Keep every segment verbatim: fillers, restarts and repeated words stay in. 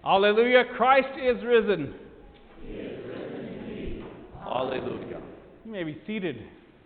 Hallelujah, Christ is risen. He is risen indeed. Hallelujah. You may be seated.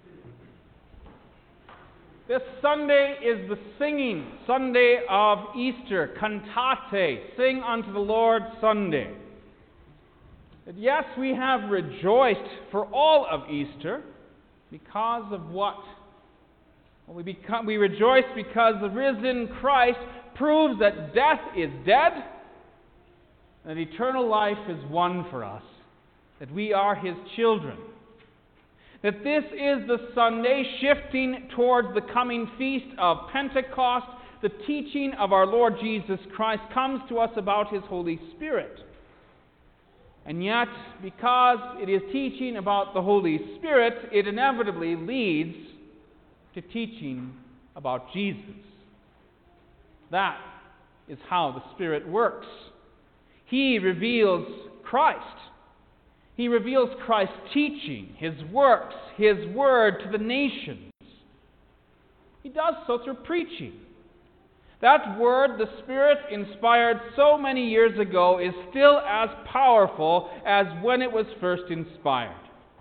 This Sunday is the singing Sunday of Easter, Cantate, Sing unto the Lord Sunday. And yes, we have rejoiced for all of Easter because of what? Well, we, become, we rejoice because the risen Christ proves that death is dead, that eternal life is won for us, that we are His children, that this is the Sunday shifting towards the coming feast of Pentecost. The teaching of our Lord Jesus Christ comes to us about His Holy Spirit. And yet, because it is teaching about the Holy Spirit, it inevitably leads to teaching about Jesus. That is how the Spirit works. He reveals Christ. He reveals Christ's teaching, His works, His word to the nations. He does so through preaching. That word the Spirit inspired so many years ago is still as powerful as when it was first inspired.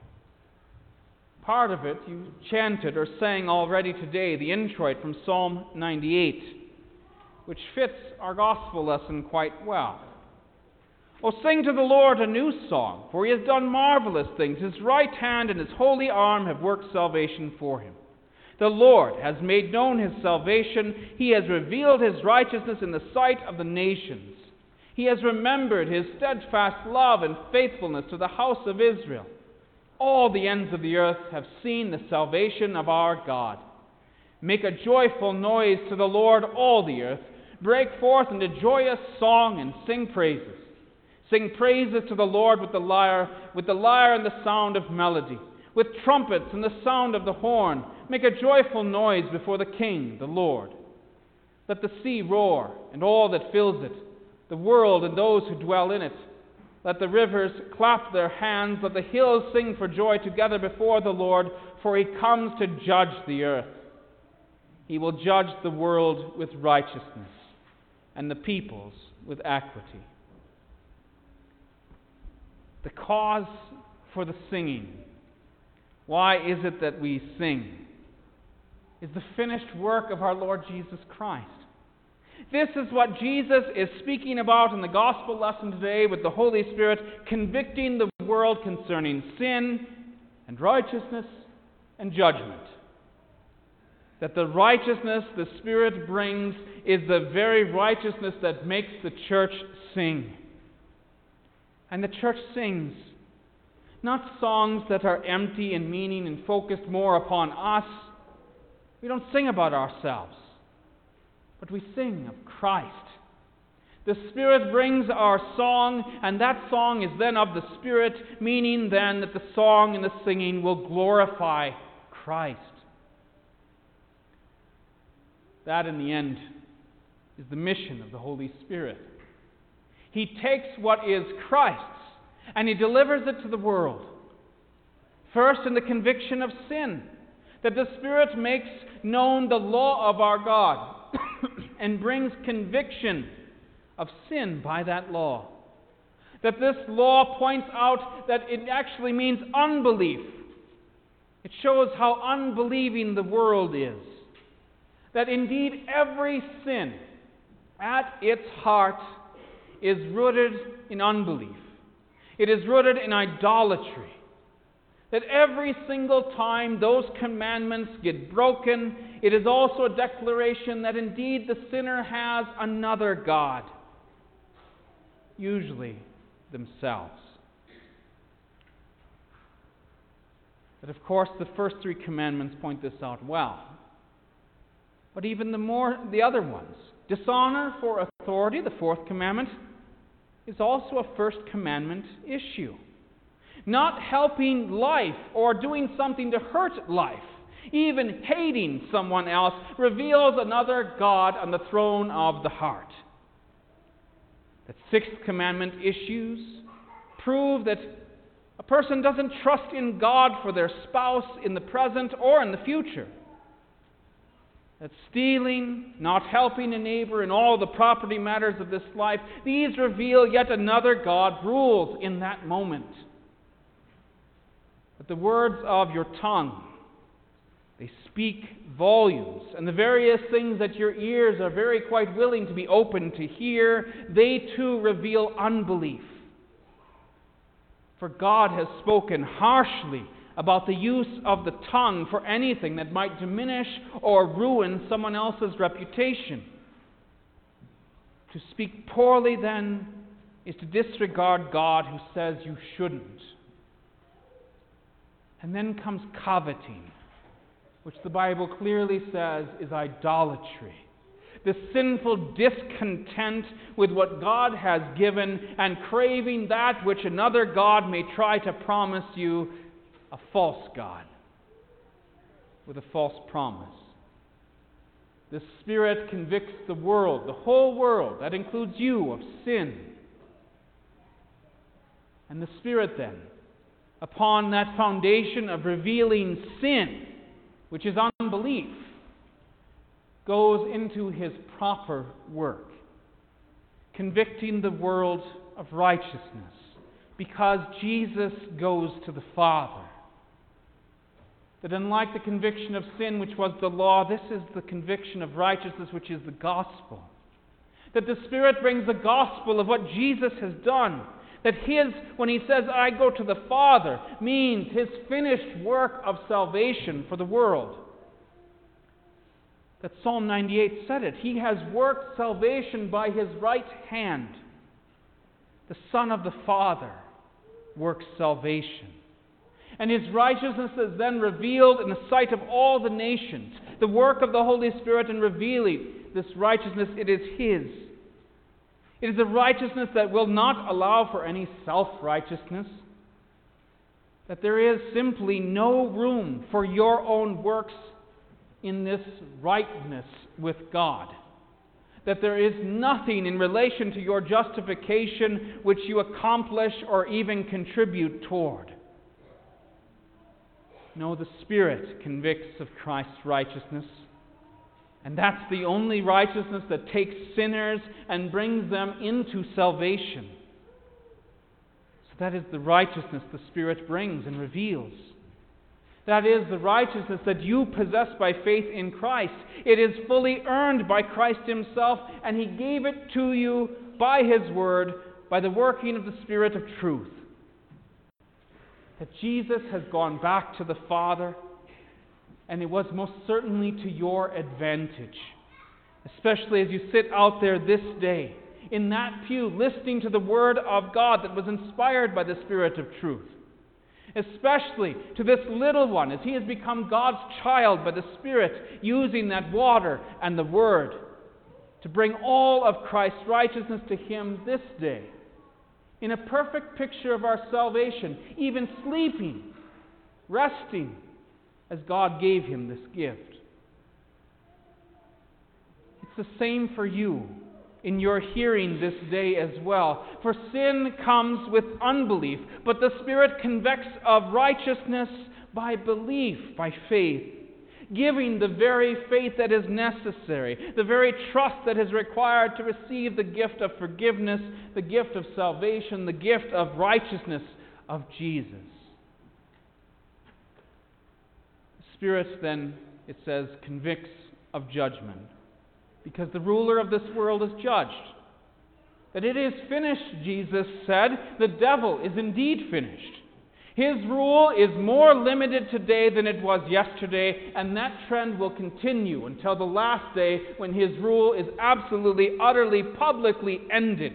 Part of it you chanted or sang already today, the introit from Psalm ninety-eight, which fits our gospel lesson quite well. Oh, sing to the Lord a new song, for He has done marvelous things. His right hand and His holy arm have worked salvation for Him. The Lord has made known His salvation. He has revealed His righteousness in the sight of the nations. He has remembered His steadfast love and faithfulness to the house of Israel. All the ends of the earth have seen the salvation of our God. Make a joyful noise to the Lord, all the earth. Break forth into joyous song and sing praises. Sing praises to the Lord with the lyre, with the lyre and the sound of melody, with trumpets and the sound of the horn. Make a joyful noise before the King, the Lord. Let the sea roar and all that fills it, the world and those who dwell in it. Let the rivers clap their hands, let the hills sing for joy together before the Lord, for He comes to judge the earth. He will judge the world with righteousness and the peoples with equity. The cause for the singing, why is it that we sing, is the finished work of our Lord Jesus Christ. This is what Jesus is speaking about in the gospel lesson today, with the Holy Spirit convicting the world concerning sin and righteousness and judgment. That the righteousness the Spirit brings is the very righteousness that makes the church sing. And the church sings not songs that are empty in meaning and focused more upon us. We don't sing about ourselves, but we sing of Christ. The Spirit brings our song, and that song is then of the Spirit, meaning then that the song and the singing will glorify Christ. That, in the end, is the mission of the Holy Spirit. He takes what is Christ's and He delivers it to the world. First, in the conviction of sin, that the Spirit makes known the law of our God and brings conviction of sin by that law. That this law points out that it actually means unbelief. It shows how unbelieving the world is. That indeed every sin at its heart is rooted in unbelief. It is rooted in idolatry. That every single time those commandments get broken, it is also a declaration that indeed the sinner has another God, usually themselves. But of course, the first three commandments point this out well. But even the more the other ones, dishonor for authority, the fourth commandment, is also a first commandment issue. Not helping life or doing something to hurt life, even hating someone else, reveals another God on the throne of the heart. The sixth commandment issues prove that a person doesn't trust in God for their spouse in the present or in the future. That stealing, not helping a neighbor in all the property matters of this life, these reveal yet another God rules in that moment. But the words of your tongue, they speak volumes, and the various things that your ears are very quite willing to be open to hear, they too reveal unbelief. For God has spoken harshly about the use of the tongue for anything that might diminish or ruin someone else's reputation. To speak poorly, then, is to disregard God who says you shouldn't. And then comes coveting, which the Bible clearly says is idolatry. The sinful discontent with what God has given and craving that which another God may try to promise you, a false God with a false promise. The Spirit convicts the world, the whole world, that includes you, of sin. And the Spirit then, upon that foundation of revealing sin, which is unbelief, goes into His proper work, convicting the world of righteousness, because Jesus goes to the Father. That unlike the conviction of sin, which was the law, this is the conviction of righteousness, which is the gospel. That the Spirit brings the gospel of what Jesus has done. That His, when He says, I go to the Father, means His finished work of salvation for the world. That Psalm ninety-eight said it. He has worked salvation by His right hand. The Son of the Father works salvation. And His righteousness is then revealed in the sight of all the nations. The work of the Holy Spirit in revealing this righteousness, it is His. It is a righteousness that will not allow for any self-righteousness. That there is simply no room for your own works in this rightness with God. That there is nothing in relation to your justification which you accomplish or even contribute toward. No, the Spirit convicts of Christ's righteousness. And that's the only righteousness that takes sinners and brings them into salvation. So that is the righteousness the Spirit brings and reveals. That is the righteousness that you possess by faith in Christ. It is fully earned by Christ Himself, and He gave it to you by His Word, by the working of the Spirit of truth. That Jesus has gone back to the Father, and it was most certainly to your advantage, especially as you sit out there this day in that pew listening to the Word of God that was inspired by the Spirit of truth. Especially to this little one, as he has become God's child by the Spirit, using that water and the Word to bring all of Christ's righteousness to him this day. In a perfect picture of our salvation, even sleeping, resting, as God gave him this gift. It's the same for you in your hearing this day as well. For sin comes with unbelief, but the Spirit convicts of righteousness by belief, by faith, giving the very faith that is necessary, the very trust that is required to receive the gift of forgiveness, the gift of salvation, the gift of righteousness of Jesus. The Spirit then, it says, convicts of judgment, because the ruler of this world is judged. That it is finished, Jesus said. The devil is indeed finished. His rule is more limited today than it was yesterday, and that trend will continue until the last day when his rule is absolutely, utterly, publicly ended.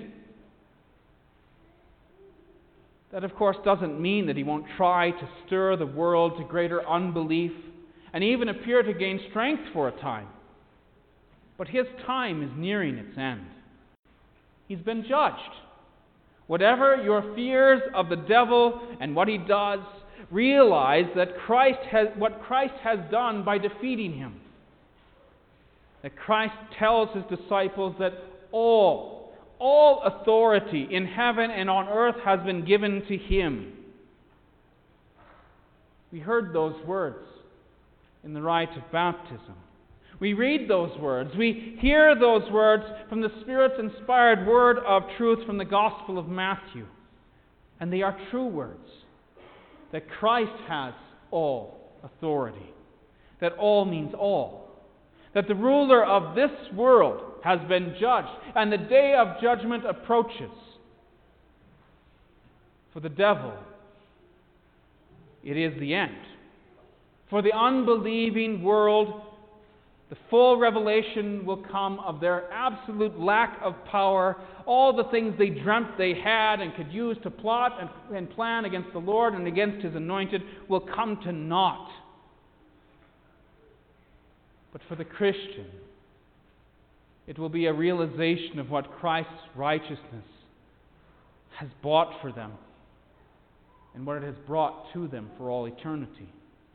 That, of course, doesn't mean that he won't try to stir the world to greater unbelief and even appear to gain strength for a time. But his time is nearing its end. He's been judged. Whatever your fears of the devil and what he does, realize that Christ has, what Christ has done by defeating him. That Christ tells his disciples that all, all authority in heaven and on earth has been given to him. We heard those words in the rite of baptism. We read those words. We hear those words from the Spirit's inspired word of truth from the Gospel of Matthew. And they are true words. That Christ has all authority. That all means all. That the ruler of this world has been judged. And the day of judgment approaches. For the devil, it is the end. For the unbelieving world, the full revelation will come of their absolute lack of power. All the things they dreamt they had and could use to plot and, and plan against the Lord and against His anointed will come to naught. But for the Christian, it will be a realization of what Christ's righteousness has bought for them and what it has brought to them for all eternity.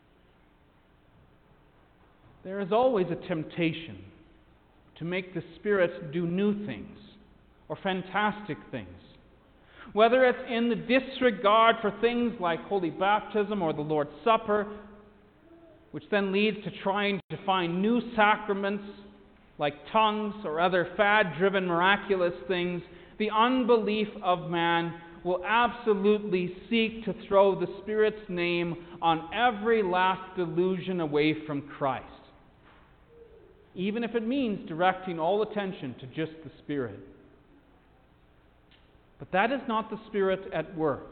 There is always a temptation to make the Spirit do new things or fantastic things. Whether it's in the disregard for things like holy baptism or the Lord's Supper, which then leads to trying to find new sacraments like tongues or other fad-driven miraculous things, the unbelief of man will absolutely seek to throw the Spirit's name on every last delusion away from Christ. Even if it means directing all attention to just the Spirit. But that is not the Spirit at work.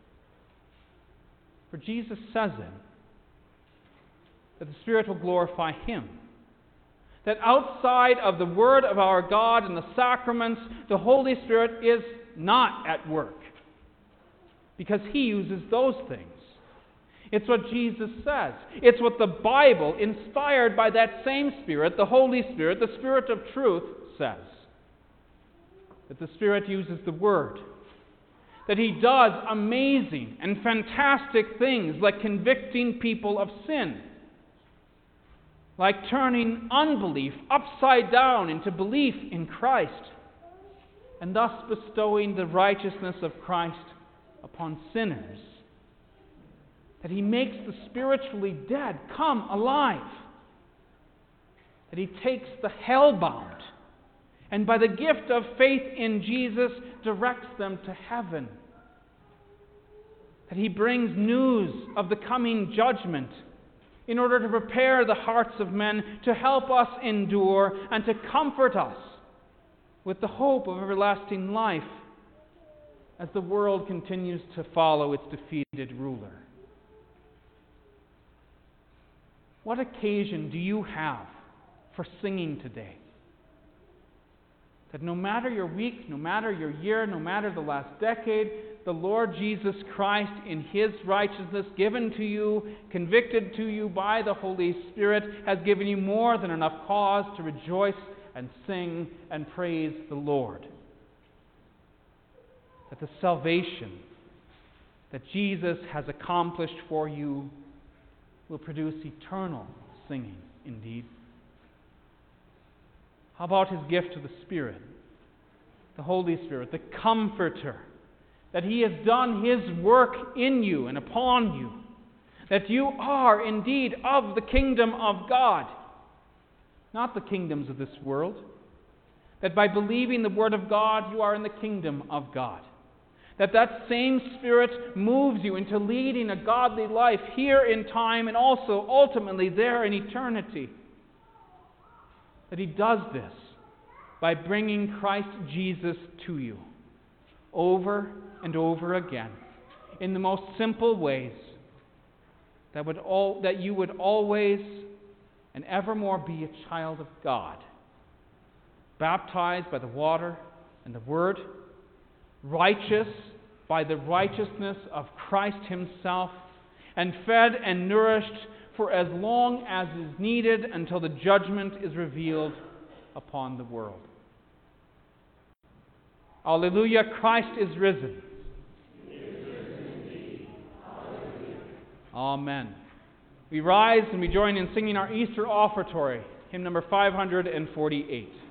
For Jesus says it, that the Spirit will glorify Him. That outside of the Word of our God and the sacraments, the Holy Spirit is not at work. Because He uses those things. It's what Jesus says. It's what the Bible, inspired by that same Spirit, the Holy Spirit, the Spirit of truth, says. That the Spirit uses the Word. That He does amazing and fantastic things like convicting people of sin. Like turning unbelief upside down into belief in Christ. And thus bestowing the righteousness of Christ upon sinners. That He makes the spiritually dead come alive. That He takes the hell-bound and by the gift of faith in Jesus directs them to heaven. That He brings news of the coming judgment in order to prepare the hearts of men to help us endure and to comfort us with the hope of everlasting life as the world continues to follow its defeated ruler. What occasion do you have for singing today? That no matter your week, no matter your year, no matter the last decade, the Lord Jesus Christ in His righteousness given to you, convicted to you by the Holy Spirit, has given you more than enough cause to rejoice and sing and praise the Lord. That the salvation that Jesus has accomplished for you will produce eternal singing indeed. How about His gift of the Spirit, the Holy Spirit, the Comforter, that He has done His work in you and upon you, that you are indeed of the kingdom of God, not the kingdoms of this world, that by believing the Word of God you are in the kingdom of God. That that same Spirit moves you into leading a godly life here in time and also ultimately there in eternity. That He does this by bringing Christ Jesus to you over and over again in the most simple ways that would all, that you would always and evermore be a child of God, baptized by the water and the Word, righteous by the righteousness of Christ Himself, and fed and nourished for as long as is needed until the judgment is revealed upon the world. Alleluia, Christ is risen. He is risen indeed. Alleluia. Amen. We rise and we join in singing our Easter offertory, hymn number five hundred forty-eight.